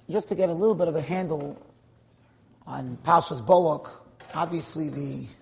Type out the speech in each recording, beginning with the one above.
just to get a little bit of a handle on Parshas Bolak, obviously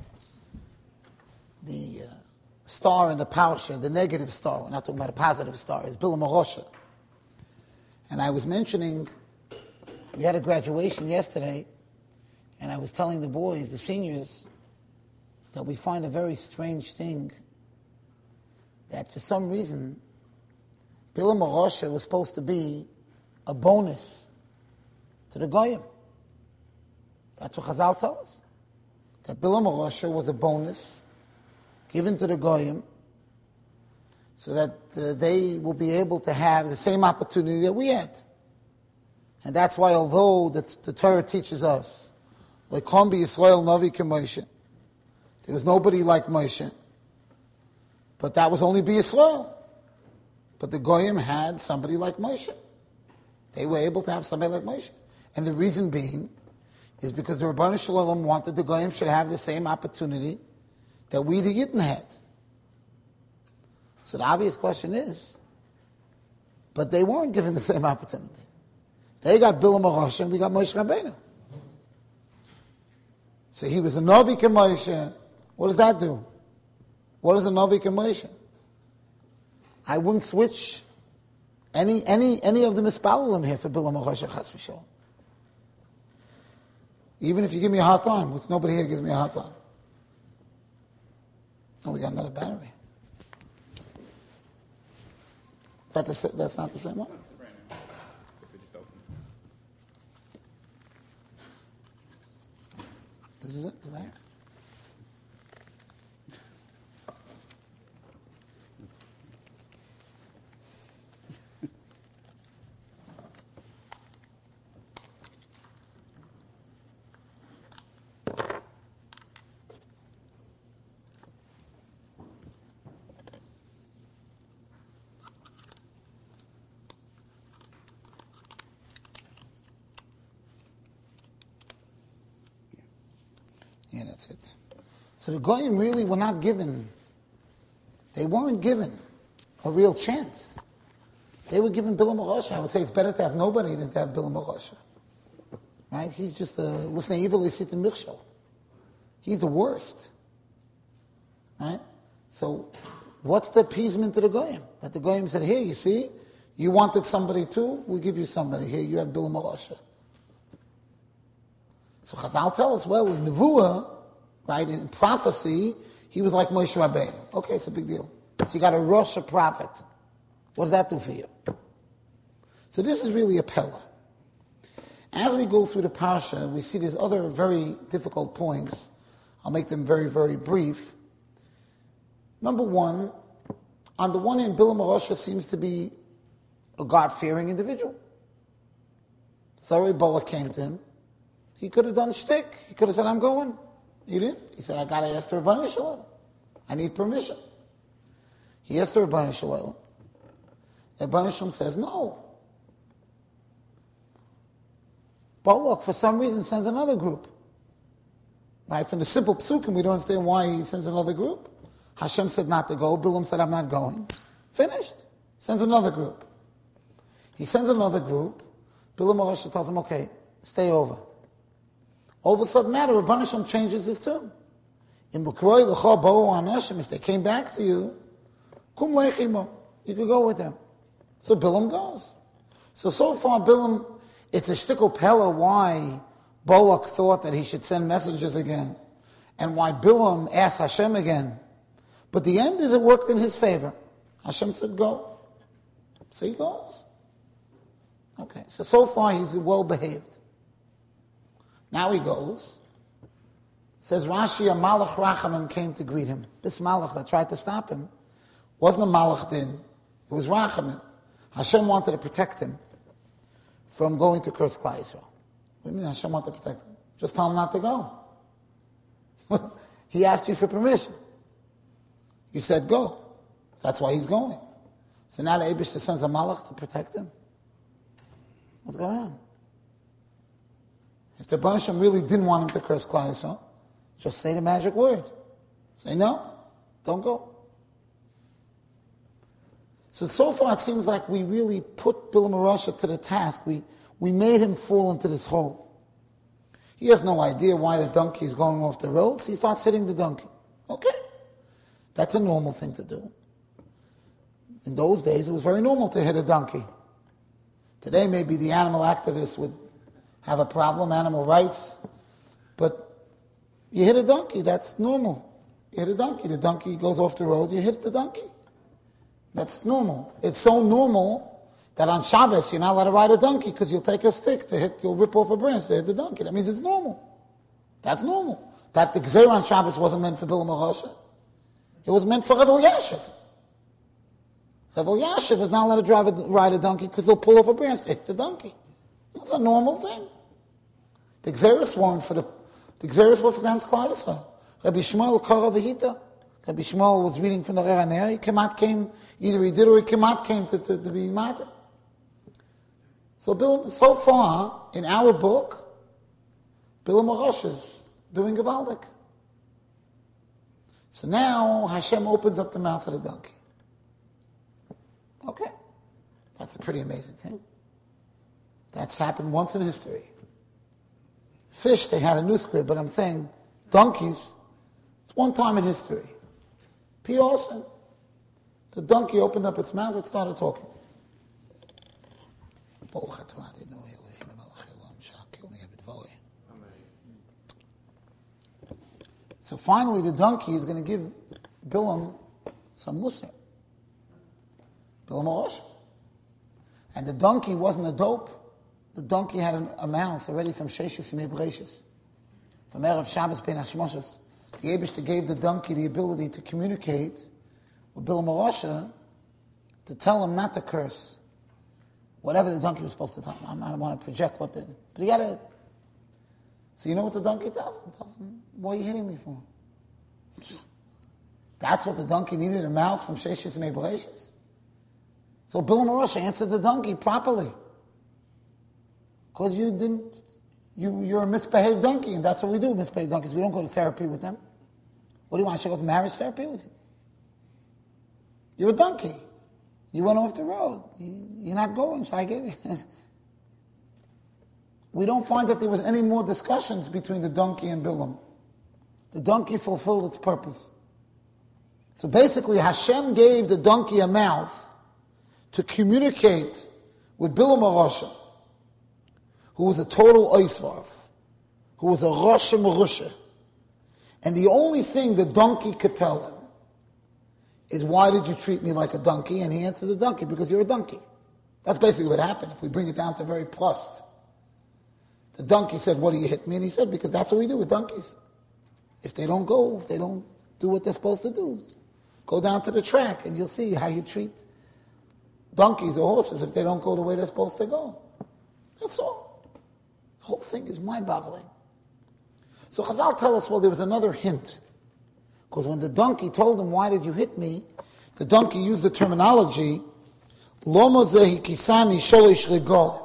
the star in the Parsha, the negative star, we're not talking about a positive star, is Bilam HaRosha. And I was mentioning, we had a graduation yesterday, and I was telling the boys, the seniors, that we find a very strange thing, that for some reason, Bilam HaRosha was supposed to be a bonus to the Goyim. That's what Chazal tell us. That Bilam HaRosha was a bonus given to the Goyim so that they will be able to have the same opportunity that we had. And that's why, although the Torah teaches us, Lekom Yisrael Novi K'Moshe, there was nobody like Moshe, but that was only Yisrael. But the Goyim had somebody like Moshe. They were able to have somebody like Moshe. And the reason being is because the Rebbeinu Shalom wanted the Goyim should have the same opportunity that we the Yidden had. So the obvious question is, but they weren't given the same opportunity. They got Bilam HaRosha and we got Moshe Rabbeinu. So he was a Novi K'Moshe. What does that do? What is a Novi K'Moshe? I wouldn't switch any of the Mispalulim here for Bilam HaRosha Chas V'Sholom. Even if you give me a hard time, which nobody here gives me a hard time. Oh, we got another battery. That's not the same one? This is it, the back. Yeah, that's it. So the Goyim really were not given, they weren't given a real chance. They were given Bilam HaRosha. I would say it's better to have nobody than to have Bilam HaRosha. Right? He's just a Lifnei Evil Yisit and Michshol. He's the worst. Right? So what's the appeasement to the Goyim? That the Goyim said, here, you see, you wanted somebody too, we'll give you somebody. Here, you have Bilam HaRosha. So Chazal tell us, well, in Nevuah, right, in prophecy, he was like Moshe Rabbeinu. Okay, it's a big deal. So you got a Rosh, a prophet. What does that do for you? So this is really a Pella. As we go through the Parsha, we see these other very difficult points. I'll make them very, very brief. Number one, on the one hand, Bilam HaRosha seems to be a God-fearing individual. Sorry, Balak came to him. He could have done a shtick. He could have said, I'm going. He didn't. He said, I got to ask the Rebbeinu Shalom. I need permission. He asked the Rebbeinu Shalom. The Rebbeinu Shalom says, no. Balak, for some reason, sends another group. Right? From the simple psukim, we don't understand why he sends another group. Hashem said not to go. Bilam said, I'm not going. Finished. Sends another group. He sends another group. Bilam HaRosha tells him, okay, stay over. All of a sudden now, the Rebbeinu Shalom changes his tune. If they came back to you, kum lechimo, you could go with them. So Bilam goes. So far Bilam, it's a shtickle pella why Balak thought that he should send messengers again, and why Bilam asked Hashem again. But the end is it worked in his favor. Hashem said go. So he goes. Okay, so far he's well behaved. Now he goes. Says Rashi, a Malach Rachamim came to greet him. This Malach that tried to stop him wasn't a Malach Din. It was Rachamim. Hashem wanted to protect him from going to curse Klal Yisrael. What do you mean Hashem wanted to protect him? Just tell him not to go. He asked you for permission. You said go. That's why he's going. So now the Eibishter sends a Malach to protect him. What's going on? If the Rebbeinu Shalom really didn't want him to curse Klal Yisrael, just say the magic word. Say no, don't go. So far it seems like we really put Bilam HaRosha to the task. We We made him fall into this hole. He has no idea why the donkey is going off the road, so he starts hitting the donkey. Okay. That's a normal thing to do. In those days, it was very normal to hit a donkey. Today, maybe the animal activists would have a problem, animal rights, but you hit a donkey, that's normal. You hit a donkey, the donkey goes off the road, you hit the donkey. That's normal. It's so normal that on Shabbos you're not allowed to ride a donkey because you'll take a stick to hit, you'll rip off a branch to hit the donkey. That means it's normal. That's normal. That the Gzeira on Shabbos wasn't meant for Bilam HaRasha. It was meant for Revel Yashiv. Revel Yashiv is not allowed to ride a donkey because they'll pull off a branch to hit the donkey. That's a normal thing. The Gzeiras weren't for the Gzeiras were for Gans Klal Yisrael. Rabbi Shmuel Kara V'Hita. Rabbi Shmuel was reading from the Rer. He came, either he did or he came to be matter. So far, in our book, Bilam HaRasha is doing Gavaldik. So now Hashem opens up the mouth of the donkey. Okay. That's a pretty amazing thing. That's happened once in history. Fish, they had a new squid, but I'm saying donkeys, it's one time in history. P. Olsen, the donkey opened up its mouth, it started talking. So finally the donkey is going to give Bilam some Musar. Bilam HaRasha. And the donkey wasn't a dope. The donkey had a mouth already from Sheshis Yimei Bereshis. From Erev Shabbos Ben Hashmoshes. The Eibishter gave the donkey the ability to communicate with Bilam HaRasha to tell him not to curse. Whatever the donkey was supposed to tell him. I want to project what but he got it. So you know what the donkey tells him? It tells him, what are you hitting me for? That's what the donkey needed, a mouth from Sheshis Yimei Bereshis. So Bilam HaRasha answered the donkey properly. Because you're a misbehaved donkey, and that's what we do, misbehaved donkeys. We don't go to therapy with them. What do you want, I should go to marriage therapy with you? You're a donkey. You went off the road. You're not going, so I gave you. We don't find that there was any more discussions between the donkey and Bilam. The donkey fulfilled its purpose. So basically, Hashem gave the donkey a mouth to communicate with Bilam HaRasha, who was a total oisvarf, who was a Rasha Merusha. And the only thing the donkey could tell him is, why did you treat me like a donkey? And he answered the donkey, because you're a donkey. That's basically what happened, if we bring it down to very plus. The donkey said, what do you hit me? And he said, because that's what we do with donkeys. If they don't go, if they don't do what they're supposed to do, go down to the track and you'll see how you treat donkeys or horses if they don't go the way they're supposed to go. That's all. The whole thing is mind-boggling. So Chazal tell us, well, there was another hint. Because when the donkey told him, why did you hit me? The donkey used the terminology, Lomo zehi kisani sholish regol.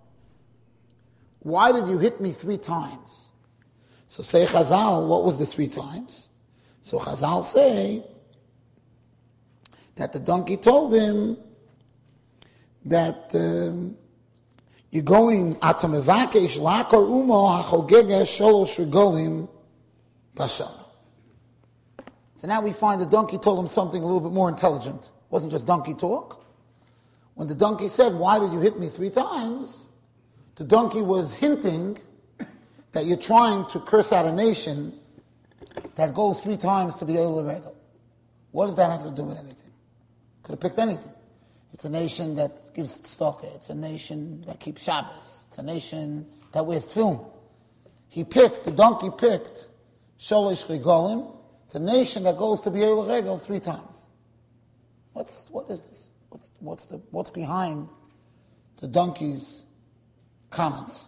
Why did you hit me 3 times? So say Chazal, what was the 3 times? So Chazal say that the donkey told him that you're going atamevakesh lakor umo hachogege sholosh regolim bashana. So now we find the donkey told him something a little bit more intelligent. It wasn't just donkey talk. When the donkey said, why did you hit me 3 times? The donkey was hinting that you're trying to curse out a nation that goes 3 times to be Eila Regel. What does that have to do with anything? Could have picked anything. It's a nation that gives tzedakah. It's a nation that keeps Shabbos. It's a nation that wears tefillin. The donkey picked Sholish Regolim. It's a nation that goes to be Eila Regel 3 times. What is this? What's behind the donkey's comments?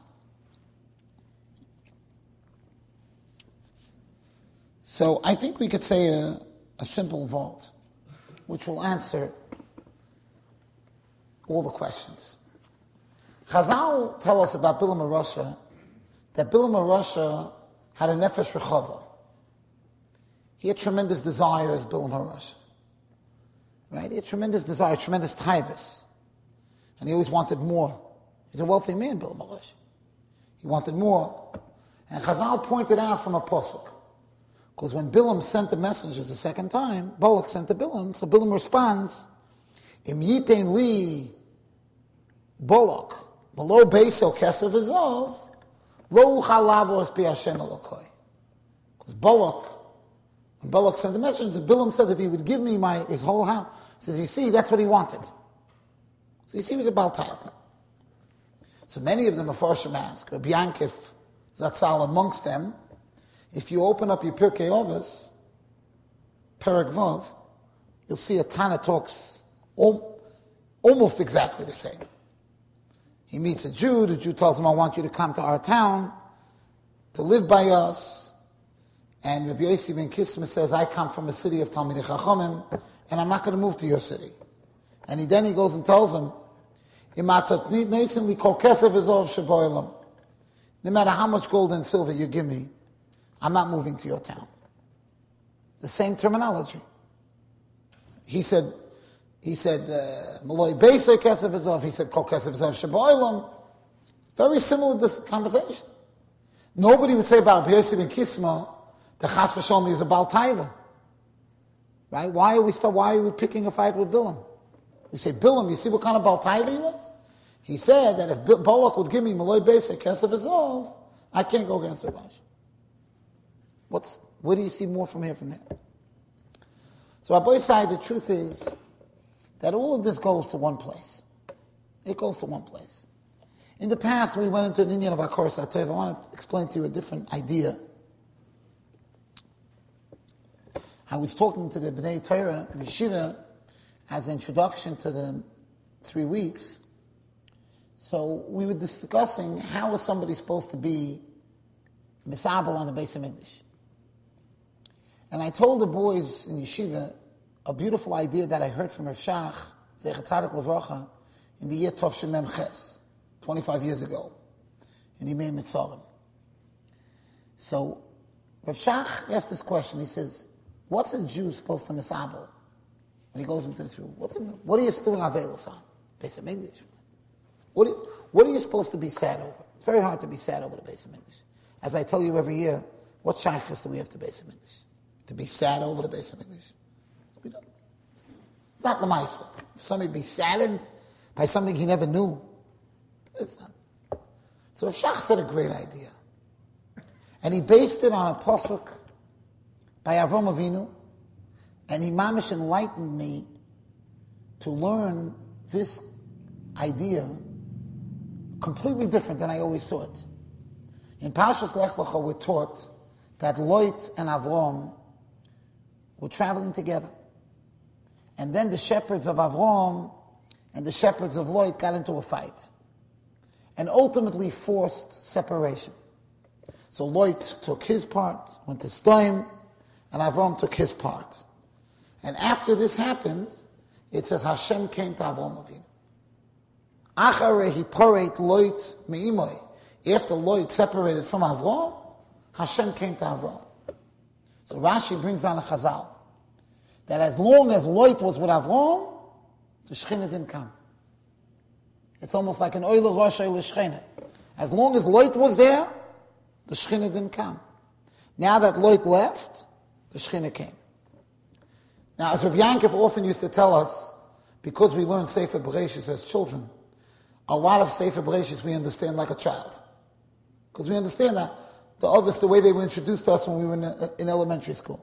So I think we could say a simple vote, which will answer all the questions. Chazal tell us about Bilam HaRasha, that Bilam HaRasha had a nefesh rechava. He had tremendous desire as Bilam HaRasha. Right? He had tremendous desire, tremendous taivas. And he always wanted more. He's a wealthy man, Bilam HaRashi. He wanted more. And Chazal pointed out from a pasuk, because when Bilam sent the messengers the second time, Balak sent to Bilam, so Bilam responds, Im yitein li Balak, below Beisel Kesev Azov, lo uchal lavos bi Hashem Elokoi. Because when Balak sent the messengers, Bilam says if he would give me his whole house, he says, you see, that's what he wanted. So you see, he was a Baal Taiva. So many of them are Mefarshim ask, Rabbi Yankif Zatzal amongst them, if you open up your Pirkei Avos, Perek Vav, you'll see a Tana talks almost exactly the same. He meets a Jew, the Jew tells him, I want you to come to our town, to live by us. And Rabbi Yossi ben Kisma says, I come from a city of Talmidei Chachamim, and I'm not going to move to your city. And then he goes and tells him, no matter how much gold and silver you give me, I'm not moving to your town. The same terminology. He said, Maloi Beisoy Kesef Azov. He said, Kol Kesef Azov Sheboilam. Very similar to this conversation. Nobody would say about Rabbi Yossi ben Kisma, the Chas v'Sholom is a Baal Taiva. Right? Why are we picking a fight with Bilam? We say, Bilam, you see what kind of Baal Taiva he was? He said that if Balak would give me Maloi Beisoy Kesef Azov, I can't go against the Rashi. Where do you see more from here from there? So Rabbi Yisai, the truth is that all of this goes to one place. It goes to one place. In the past, we went into an Indian of our course, I want to explain to you a different idea. I was talking to the B'nai Torah, the Yeshiva, as an introduction to the 3 weeks. So we were discussing how is somebody supposed to be misabel on the Beis HaMikdash. And I told the boys in Yeshiva a beautiful idea that I heard from Rav Shach, Zecher Tzadik Levracha, in the year Tov Shem Mem Ches, 25 years ago, in Yimei Mitzarim. So Rav Shach asked this question. He says, what's a Jew supposed to misabel when he goes into the field? What are you doing Avelis on? Beis HaMikdash. What are you supposed to be sad over? It's very hard to be sad over the Beis HaMikdash. As I tell you every year, what shaykhs do we have to Beis HaMikdash? To be sad over the Beis HaMikdash? We don't. It's not the Maisa. If somebody be saddened by something he never knew, it's not. So Shach said a great idea. And he based it on a pasuk by Avram Avinu, and he mamish enlightened me to learn this idea completely different than I always saw it. In Parshas Lech Lecha we're taught that Lot and Avram were traveling together. And then the shepherds of Avram and the shepherds of Lot got into a fight. And ultimately forced separation. So Lot took his part, went to Stoim, and Avram took his part. And after this happened, it says Hashem came to Avram Avinu. Acharei hiporet Lot me'imoi. After Lot separated from Avram, Hashem came to Avram. So Rashi brings down a Chazal that as long as Lot was with Avram, the Shekhinah didn't come. It's almost like an Oile Rosh Oile Shekhinah. As long as Lot was there, the Shekhinah didn't come. Now that Lot left, the Shekhinah came. Now, as Rabbi Yankov often used to tell us, because we learn Sefer Bereshis as children, a lot of Sefer Bereshis we understand like a child. Because we understand that the way they were introduced to us when we were in elementary school.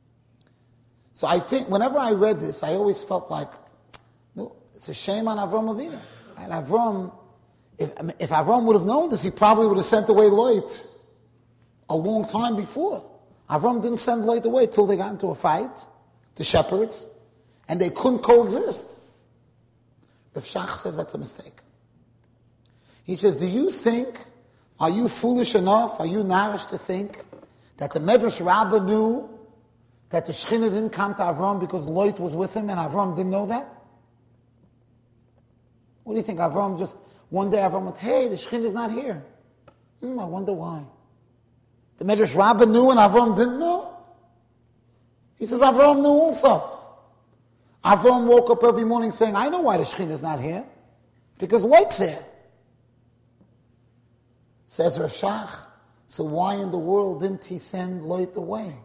So I think, whenever I read this, I always felt like, no, it's a shame on Avram Avinu. And Avram, if Avram would have known this, he probably would have sent away Lot a long time before. Avram didn't send Lot away till they got into a fight, the shepherds, and they couldn't coexist. Rav Shach says that's a mistake. He says, are you foolish enough, are you narish to think that the Medrash Rabbah knew that the Shekhinah didn't come to Avram because Lot was with him and Avram didn't know that? What do you think? Avram just, one day Avram went, hey, the Shekhinah is not here. I wonder why. The Medrash Rabbah knew and Avram didn't know? He says Avram knew also. Avram woke up every morning saying, I know why the Shekhinah is not here. Because Lot's here. Says Rav Shach, so why in the world didn't he send Lot away?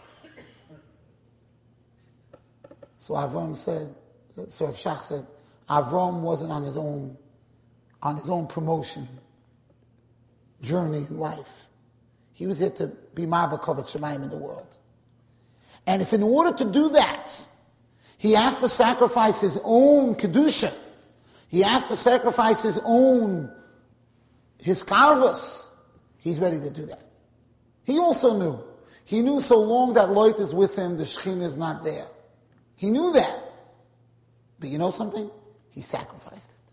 So Rav Shach said, Avram wasn't on his own promotion journey in life. He was here to be Marba Kovet Shemaim in the world. And if in order to do that, he has to sacrifice his own Kedusha, he has to sacrifice his karvus, he's ready to do that. He also knew. He knew so long that Lot is with him, the Shekhinah is not there. He knew that. But you know something? He sacrificed it.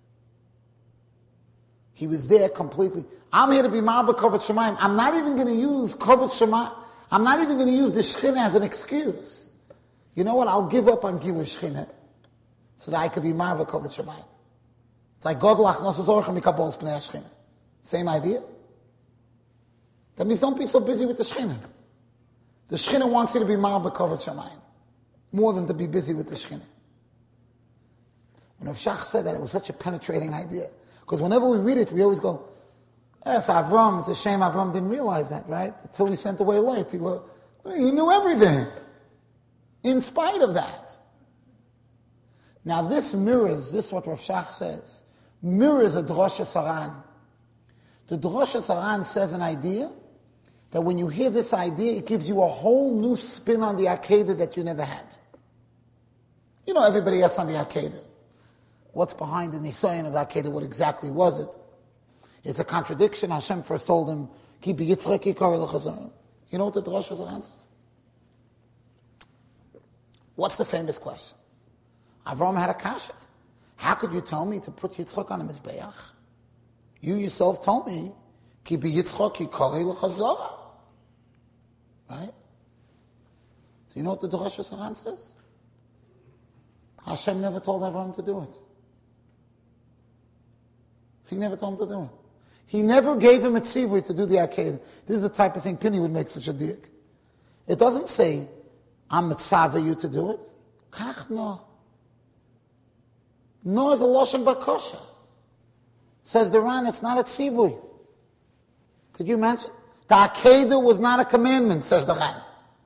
He was there completely. I'm here to be Ma'aba Kovet Shemaim. I'm not even going to use Kovet Shemaim. I'm not even going to use the Shekhinah as an excuse. You know what? I'll give up on Gilui Shekhinah so that I could be Ma'aba Kovet Shemaim. It's like God lachnos zorchem mikabos b'nei Shekhinah. Same idea. That means don't be so busy with the Shekhinah. The Shekhinah wants you to be Ma'aba Kovet Shemaim more than to be busy with the Shekhinah. When Rav Shach said that, it was such a penetrating idea. Because whenever we read it, we always go, yes, Avram, it's a shame Avram didn't realize that, right? Until he sent away Lot. He knew everything. In spite of that. Now this is what Rav Shach says, mirrors a Drosha Saran. The Drosha Saran says an idea, that when you hear this idea, it gives you a whole new spin on the Akedah that you never had. You know, everybody else on the Akedah. What's behind the Nisayan of the Akedah? What exactly was it? It's a contradiction. Hashem first told him, Ki b'yitzchak yikar l'chazar. You know what the Drosha Saran says? What's the famous question? Avram had a kasha. How could you tell me to put Yitzchak on a Mizbeach? You yourself told me, Ki b'yitzchak yikar l'chazar. Right? So you know what the Drosha Saran says? Hashem never told Avram to do it. He never told him to do it. He never gave him a tzivui to do the Akedah. This is the type of thing Penny would make such a dik. It doesn't say, I'm mitzvah you to do it. Kach no. No is a loshen bakosha. Says the Ran, it's not a tzivui. Could you imagine? The Akedah was not a commandment, says the Ran.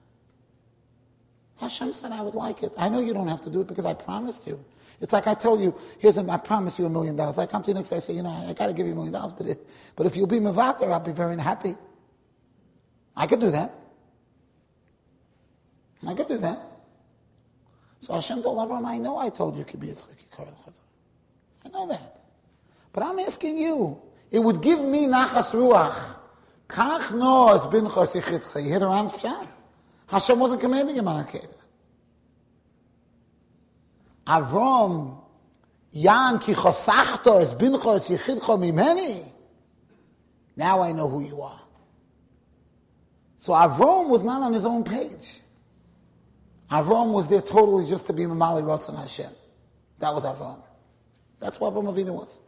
Hashem said, I would like it. I know you don't have to do it because I promised you. It's like I tell you, I promise you $1 million. I come to you next day, I say, I got to give you $1 million, but if you'll be mevater, I'll be very happy. I could do that. So Hashem told Avram, I know I told you to be Yitzchak Yikar L'chazar. I know that. But I'm asking you, it would give me nachas ruach. Kach no es binchos yichitcha. You hear the Ran's pshat? Hashem wasn't commanding him on Akedah. Avram, Yan ki chosachto es bincho es yichidcho mimeni. Now I know who you are. So Avram was not on his own page. Avram was there totally just to be Mamali Ratzon Hashem. That was Avram. That's what Avram Avinu was.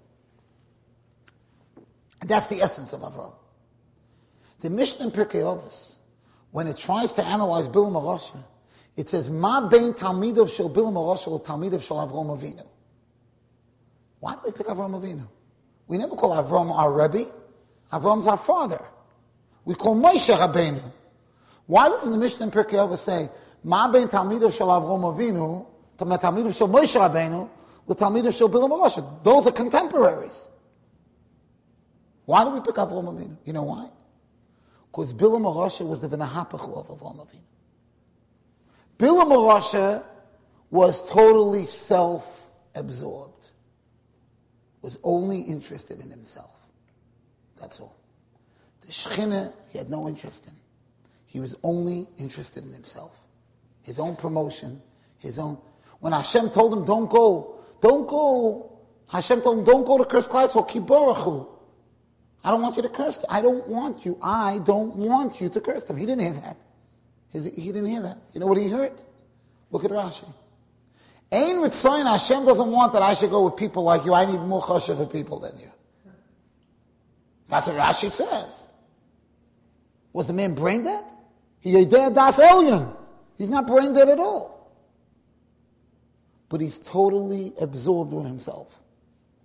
And that's the essence of Avram. The Mishnah in Pirkei Avos, when it tries to analyze Bilam HaRasha, it says, Ma bein talmidav shel Bilam HaRasha le talmidav shel Avram Avinu. Why do we pick Avram Avinu? We never call Avram our Rebbe. Avram's our father. We call Moshe Rabbeinu. Why doesn't the Mishnah in Pirkei Avos say, Ma bein talmidav shel Avram Avinu, talmidav shel Moshe Rabbeinu, le talmidav shel Bilam HaRasha? Those are contemporaries. Why do we pick Avram Avinu? You know why? Because Bilam HaRasha was the V'nahapachu of Avram Avinu. Bilam HaRasha was totally self-absorbed, was only interested in himself. That's all. The Shekhinah, he had no interest in. He was only interested in himself. His own promotion, his own... When Hashem told him, don't go, Hashem told him, don't go to curse Klaisel, Kibarachu. I don't want you to curse them. I don't want you to curse them. He didn't hear that. He didn't hear that. You know what he heard? Look at Rashi. Ein Ritzayin, Hashem doesn't want that I should go with people like you. I need more choshev for people than you. That's what Rashi says. Was the man brain dead? He yedeh das elyon. He's not brain dead at all. But he's totally absorbed with himself.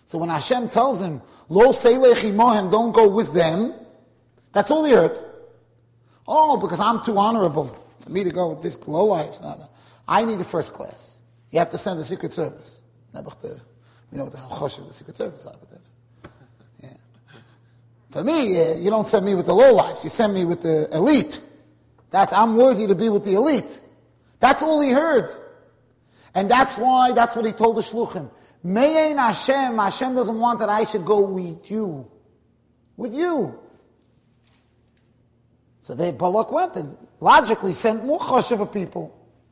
So when Hashem tells him, Lo seilech imohem, don't go with them, that's all he heard. Oh, because I'm too honorable for me to go with this low life. No. I need a first class. You have to send the Secret Service. We know what the chosh of the Secret Service are. Yeah. For me, you don't send me with the low lives. You send me with the elite. I'm worthy to be with the elite. That's all he heard. And that's what he told the shluchim. Me'ein Hashem doesn't want that I should go with you. With you. So Balak went and logically sent more choshev people.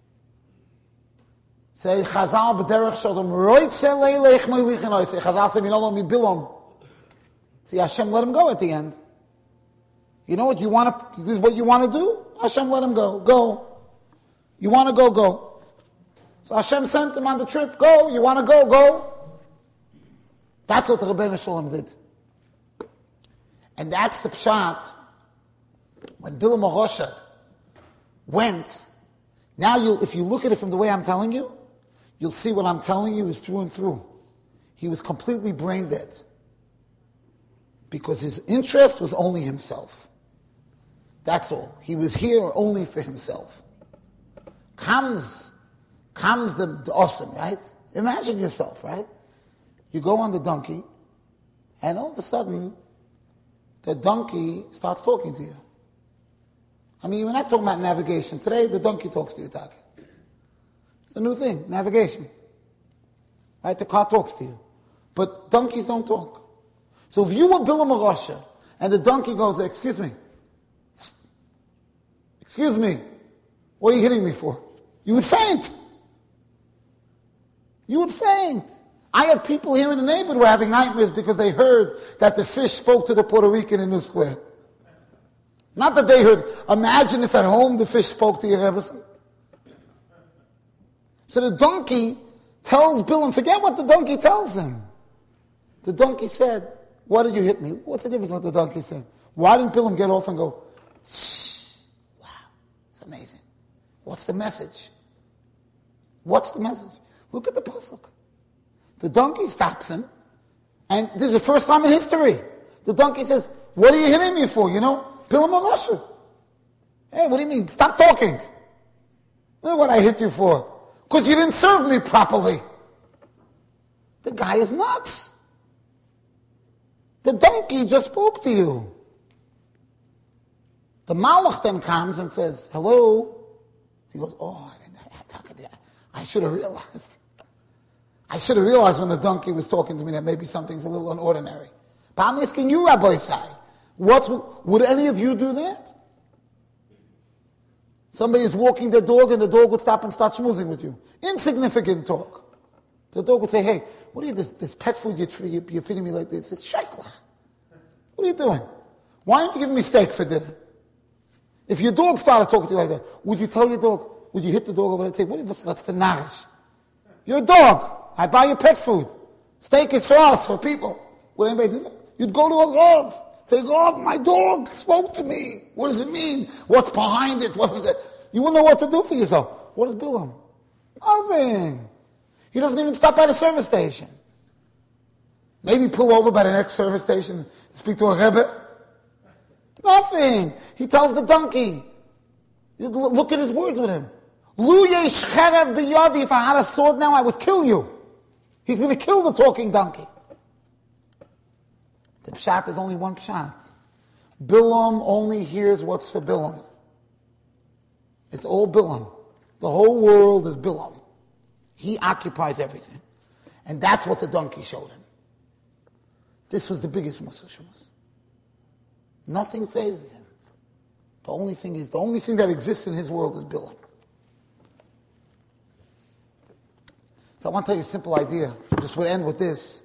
Say Chazal b'derech shalom roitze leilech moilichin. Say Chazal said, mi Bilam. See, Hashem let him go at the end. You know what you want to? This is what you want to do. Hashem let him go. Go. You want to go? Go. So Hashem sent him on the trip. Go. You want to go? Go. That's what the Rebbeinu Shalom did. And that's the pshat. When Bilam HaRosha went, now if you look at it from the way I'm telling you, you'll see what I'm telling you is through and through. He was completely brain dead. Because his interest was only himself. That's all. He was here only for himself. Comes the awesome, right? Imagine yourself, right? You go on the donkey, and all of a sudden, the donkey starts talking to you. I mean, we're not talking about navigation. Today, the donkey talks to you, Taki. It's a new thing, navigation. Right? The car talks to you. But donkeys don't talk. So if you were Bilam HaRosha, and the donkey goes, excuse me, what are you hitting me for? You would faint. You would faint. I have people here in the neighborhood who are having nightmares because they heard that the fish spoke to the Puerto Rican in New Square. Not that they heard, imagine if at home the fish spoke to your Rebbetzin. So the donkey tells Bilam, forget what the donkey tells him. The donkey said, why did you hit me? What's the difference what the donkey said? Why didn't Bilam get off and go, shh, wow, it's amazing. What's the message? What's the message? Look at the pasuk. The donkey stops him, and this is the first time in history. The donkey says, what are you hitting me for? You know, Bilam HaRosha. Hey, what do you mean? Stop talking. That's what I hit you for. Because you didn't serve me properly. The guy is nuts. The donkey just spoke to you. The Malach then comes and says, hello. He goes, I should have realized. I should have realized when the donkey was talking to me that maybe something's a little unordinary. But I'm asking you, Rabbi Isai, would any of you do that? Somebody is walking their dog and the dog would stop and start schmoozing with you. Insignificant talk. The dog would say, hey, what are you, this pet food you're feeding me like this? It's sheiklach. What are you doing? Why aren't you giving me steak for dinner? If your dog started talking to you like that, would you tell your dog, would you hit the dog over and say, that's the narish? You're a dog. I buy you pet food. Steak is for us, for people. Would anybody do that? You'd go to a Rav. Say, Rav, my dog spoke to me. What does it mean? What's behind it? What is it? You wouldn't know what to do for yourself. What is Bilam? Nothing. He doesn't even stop by the service station. Maybe pull over by the next service station and speak to a Rebbe. Nothing. He tells the donkey. Look at his words with him. Lu yesh cherev biyadi. If I had a sword now, I would kill you. He's going to kill the talking donkey. The pshat is only one pshat. Bilam only hears what's for Bilam. It's all Bilam. The whole world is Bilam. He occupies everything. And that's what the donkey showed him. This was the biggest Musar Shemos. Nothing phases him. The only thing that exists in his world is Bilam. So I want to tell you a simple idea. Just would end with this.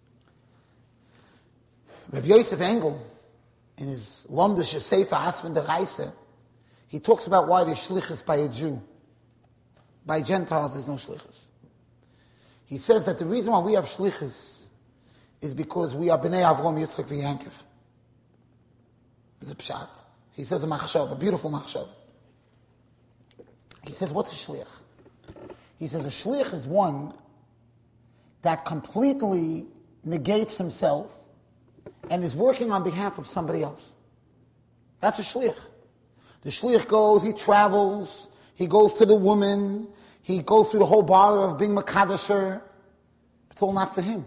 Rabbi Yosef Engel, in his Lomdish Sefer Asfen der Reise, he talks about why there's shlichus by a Jew. By Gentiles, there's no shlichus. He says that the reason why we have shlichus is because we are Bnei Avram, Yitzchak, v'Yankov. It's a pshat. He says a machshav, a beautiful machshav. He says, what's a shlich? He says a shlich is one that completely negates himself and is working on behalf of somebody else. That's a shliach. The shliach goes, he travels, he goes to the woman, he goes through the whole bother of being makadasher. It's all not for him.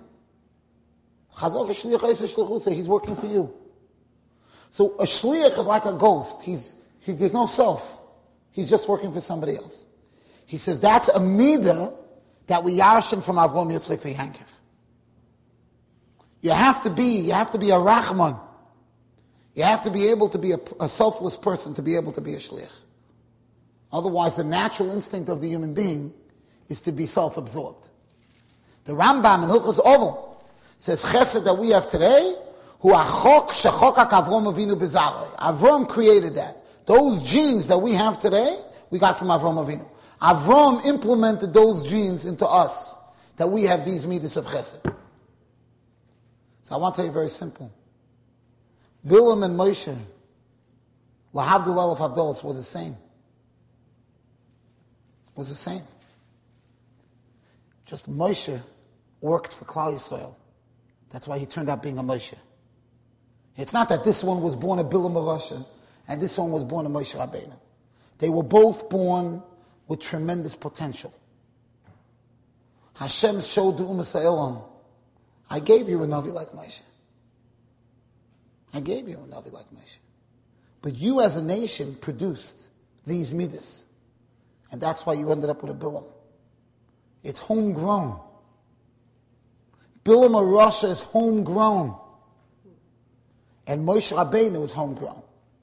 He's working for you. So a shliach is like a ghost. There's no self. He's just working for somebody else. He says that's a midah that we yarshin from Avram Yitzchak v'Yankov. You have to be a Rahman. You have to be able to be a selfless person to be able to be a shliach. Otherwise, the natural instinct of the human being is to be self-absorbed. The Rambam in Hilchos Oval says chesed that we have today, hu achok shechokak Avram Avinu bezarei. Avram created that. Those genes that we have today, we got from Avram Avinu. Avram implemented those genes into us, that we have these midas of chesed. So I want to tell you very simple. Bilam and Moshe, lahavdil elef havdalos, were the same. Was the same. Just Moshe worked for Klal Yisrael. That's why he turned out being a Moshe. It's not that this one was born a Bilam Rasha and this one was born a Moshe Rabbeinu. They were both born with tremendous potential. Hashem showed the Umas Ha'elam, I gave you a Navi like Moshe. I gave you a Navi like Moshe. But you as a nation produced these midas. And that's why you ended up with a Bilam. It's homegrown. Bilam of Russia is homegrown. And Moshe Rabbeinu is homegrown.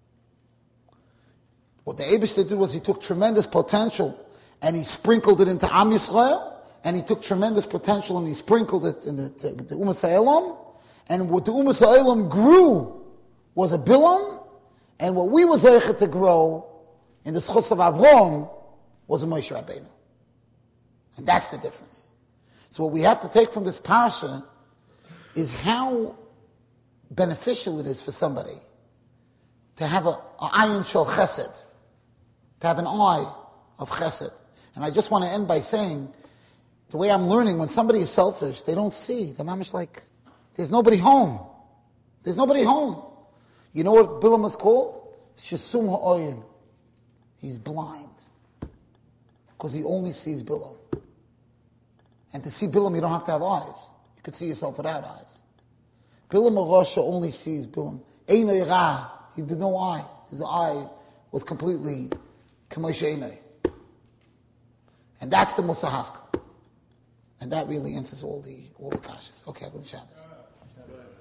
What the Eibishter did was he took tremendous potential and he sprinkled it into Am Yisrael, and he took tremendous potential and he sprinkled it in the Umas Ha'elam, and what the Umas Ha'elam grew was a Bilam, and what we were zeichet to grow in the Schus of Avram was a Moshe Rabbeinu. And that's the difference. So what we have to take from this parasha is how beneficial it is for somebody to have an ayin shel chesed, to have an eye of chesed. And I just want to end by saying, the way I'm learning, when somebody is selfish, they don't see. The mamish like, there's nobody home. There's nobody home. You know what Bilam is called? Shesum ha'oyin. He's blind. Because he only sees Bilam. And to see Bilam, you don't have to have eyes. You could see yourself without eyes. Bilam Rasha only sees Bilam. Einay Ra. He did no eye. His eye was completely Kamoshe Einay. And that's the Musa Haskell. And that really answers all the kashas. Okay, good Shabbos.